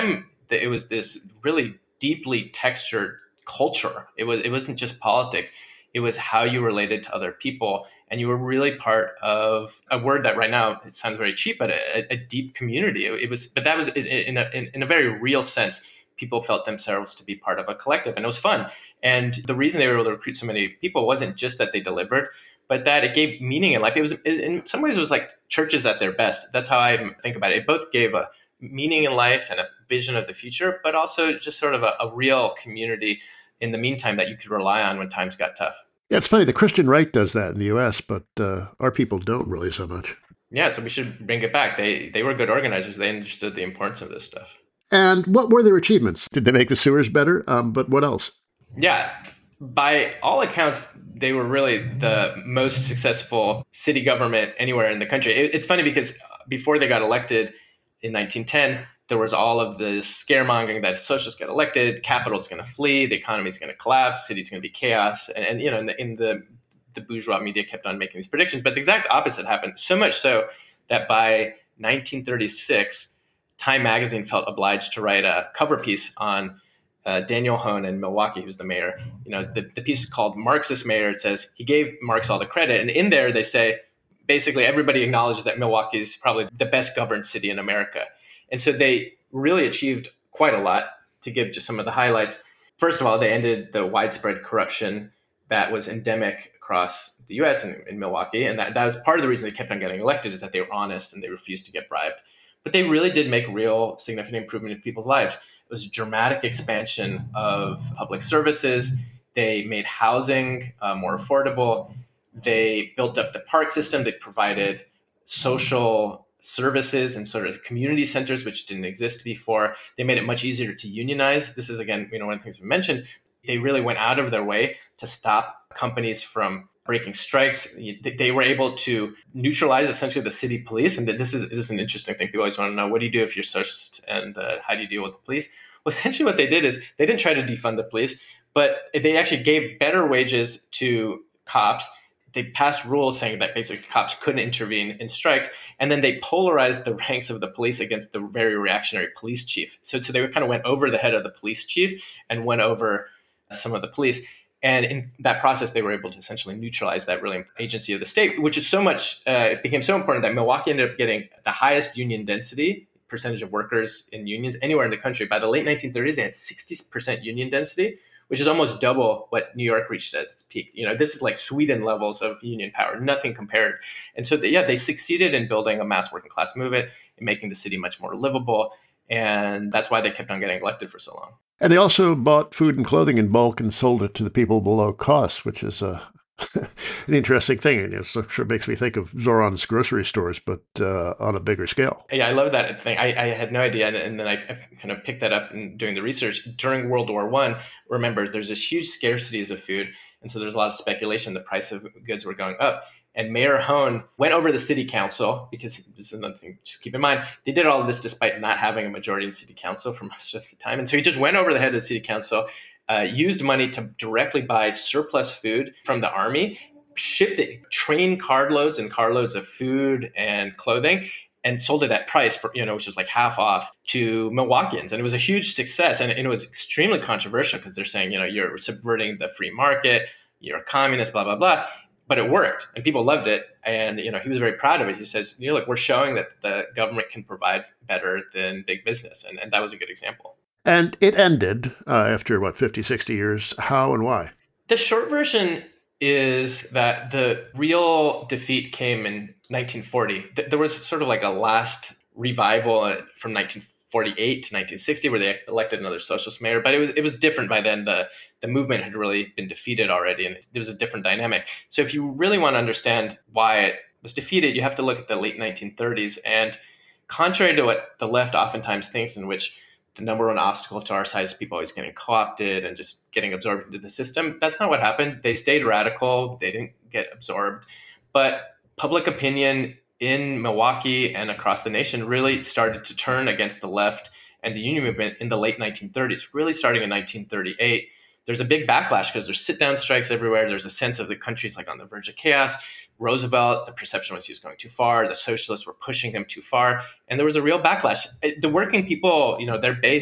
it was this really deeply textured culture. It wasn't just politics. It was how you related to other people. And you were really part of a word that right now it sounds very cheap, but a deep community. It was, but that was in a very real sense. People felt themselves to be part of a collective, and it was fun. And the reason they were able to recruit so many people wasn't just that they delivered, but that it gave meaning in life. It was, in some ways, it was like churches at their best. That's how I think about it. It both gave a meaning in life and a vision of the future, but also just sort of a real community in the meantime that you could rely on when times got tough. Yeah, it's funny. The Christian right does that in the U.S., but our people don't really so much. Yeah, so we should bring it back. They were good organizers. They understood the importance of this stuff. And what were their achievements? Did they make the sewers better? But what else? Yeah, by all accounts, they were really the most successful city government anywhere in the country. It's funny because before they got elected in 1910, there was all of the scaremongering that socialists get elected, capital's going to flee, the economy's going to collapse, city's going to be chaos. And you know, in the bourgeois media kept on making these predictions, but the exact opposite happened. So much so that by 1936, Time magazine felt obliged to write a cover piece on Daniel Hone in Milwaukee, who's the mayor. You know, the piece is called Marxist Mayor. It says he gave Marx all the credit. And in there, they say, basically everybody acknowledges that Milwaukee is probably the best governed city in America. And so they really achieved quite a lot. To give just some of the highlights. First of all, they ended the widespread corruption that was endemic across the U.S. and in Milwaukee. And that was part of the reason they kept on getting elected, is that they were honest and they refused to get bribed. But they really did make real significant improvement in people's lives. It was a dramatic expansion of public services. They made housing more affordable. They built up the park system. They provided social services and sort of community centers, which didn't exist before. They made it much easier to unionize. This is, again, one of the things we mentioned. They really went out of their way to stop companies from breaking strikes. They were able to neutralize essentially the city police. And this is an interesting thing. People always want to know, what do you do if you're socialist, and how do you deal with the police? Well, essentially what they did is they didn't try to defund the police, but they actually gave better wages to cops. They passed rules saying that basically cops couldn't intervene in strikes. And then they polarized the ranks of the police against the very reactionary police chief. So they kind of went over the head of the police chief and went over some of the police. And in that process, they were able to essentially neutralize that really agency of the state, which is so much, it became so important that Milwaukee ended up getting the highest union density, percentage of workers in unions anywhere in the country. By the late 1930s, they had 60% union density, which is almost double what New York reached at its peak. This is like Sweden levels of union power, nothing compared. And so they succeeded in building a mass working class movement and making the city much more livable. And that's why they kept on getting elected for so long. And they also bought food and clothing in bulk and sold it to the people below cost, which is an interesting thing. And it sure makes me think of Zoran's grocery stores, but on a bigger scale. Yeah, I love that thing. I had no idea. And then I kind of picked that up in doing the research. During World War I, remember, there's this huge scarcities of food. And so there's a lot of speculation the price of goods were going up. And Mayor Hone went over the city council, because this is another thing, just keep in mind, they did all of this despite not having a majority in city council for most of the time. And so he just went over the head of the city council, used money to directly buy surplus food from the army, shipped it, train carloads and carloads of food and clothing, and sold it at price, for, which was like half off to Milwaukeeans. And it was a huge success. And it was extremely controversial because they're saying, you're subverting the free market, you're a communist, blah, blah, blah. But it worked and people loved it. And, he was very proud of it. He says, look, we're showing that the government can provide better than big business. And that was a good example. And it ended after, 50, 60 years. How and why? The short version is that the real defeat came in 1940. There was sort of like a last revival from 1948 to 1960 where they elected another socialist mayor. But it was different by then. The movement had really been defeated already, and there was a different dynamic. So if you really want to understand why it was defeated, you have to look at the late 1930s. And contrary to what the left oftentimes thinks, in which the number one obstacle to our side is people always getting co-opted and just getting absorbed into the system, that's not what happened. They stayed radical. They didn't get absorbed. But public opinion in Milwaukee and across the nation really started to turn against the left and the union movement in the late 1930s, really starting in 1938. There's a big backlash because there's sit-down strikes everywhere. There's a sense of the country's like on the verge of chaos. Roosevelt, the perception was he was going too far. The socialists were pushing him too far. And there was a real backlash. The working people, their base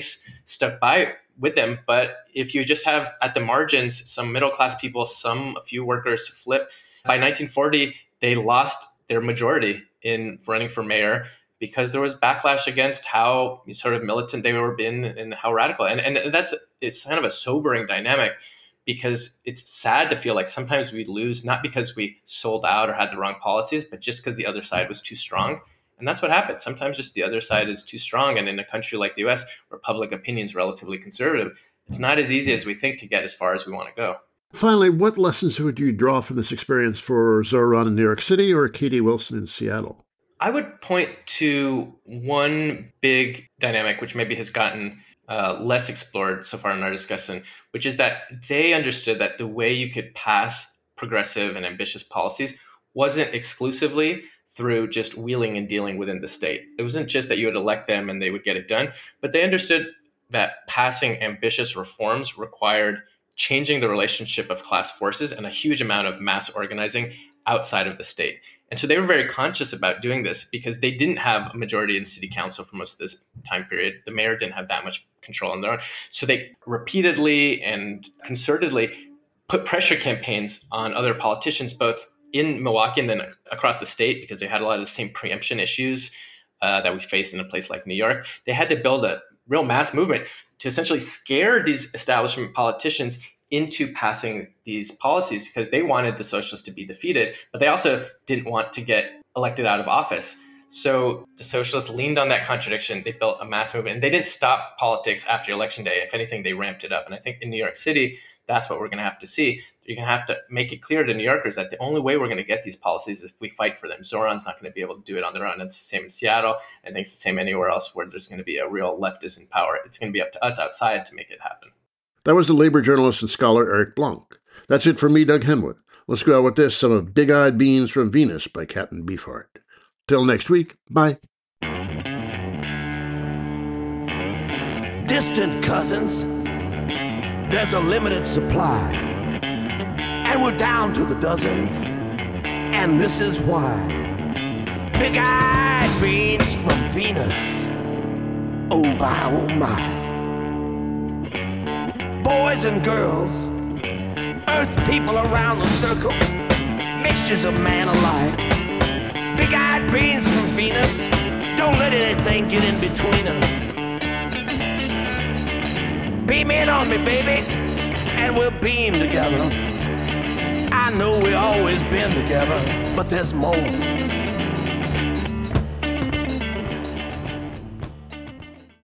stuck by with them. But if you just have at the margins some middle-class people, a few workers flip, by 1940, they lost their majority in running for mayor because there was backlash against how sort of militant they were been and how radical. And it's kind of a sobering dynamic, because it's sad to feel like sometimes we lose, not because we sold out or had the wrong policies, but just because the other side was too strong. And that's what happens. Sometimes just the other side is too strong. And in a country like the US, where public opinion is relatively conservative, it's not as easy as we think to get as far as we want to go. Finally, what lessons would you draw from this experience for Zoran in New York City or Katie Wilson in Seattle? I would point to one big dynamic, which maybe has gotten less explored so far in our discussion, which is that they understood that the way you could pass progressive and ambitious policies wasn't exclusively through just wheeling and dealing within the state. It wasn't just that you would elect them and they would get it done, but they understood that passing ambitious reforms required changing the relationship of class forces and a huge amount of mass organizing outside of the state. And so they were very conscious about doing this because they didn't have a majority in city council for most of this time period. The mayor didn't have that much control on their own. So they repeatedly and concertedly put pressure campaigns on other politicians, both in Milwaukee and then across the state, because they had a lot of the same preemption issues that we face in a place like New York. They had to build a real mass movement to essentially scare these establishment politicians into passing these policies, because they wanted the socialists to be defeated, but they also didn't want to get elected out of office. So the socialists leaned on that contradiction. They built a mass movement, and they didn't stop politics after Election Day. If anything, they ramped it up. And I think in New York City, that's what we're going to have to see. You're going to have to make it clear to New Yorkers that the only way we're going to get these policies is if we fight for them. Zoran's not going to be able to do it on their own. It's the same in Seattle. I think it's the same anywhere else where there's going to be a real leftist in power. It's going to be up to us outside to make it happen. That was the labor journalist and scholar Eric Blanc. That's it for me, Doug Henwood. Let's go out with this, some of Big-Eyed Beans from Venus by Captain Beefheart. Till next week, bye. Distant cousins, there's a limited supply, and we're down to the dozens, and this is why. Big-eyed beans from Venus, oh my, oh my. Boys and girls, earth people around the circle, mixtures of man alike. Big-eyed beans from Venus, don't let anything get in between us. Beam in on me, baby, and we'll beam together. I know we always been together, but there's more.